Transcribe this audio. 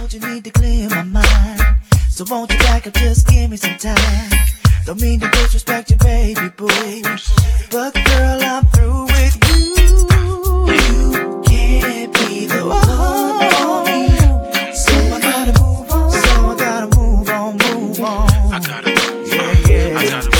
thought you need to clear my mind. So won't you back up, just give me some time. Don't mean to disrespect you, baby boo, but girl, I'm through with you. You can't be the one for me. So I gotta move on, so I gotta move on, move on. I gotta move on, yeah, yeah. I gotta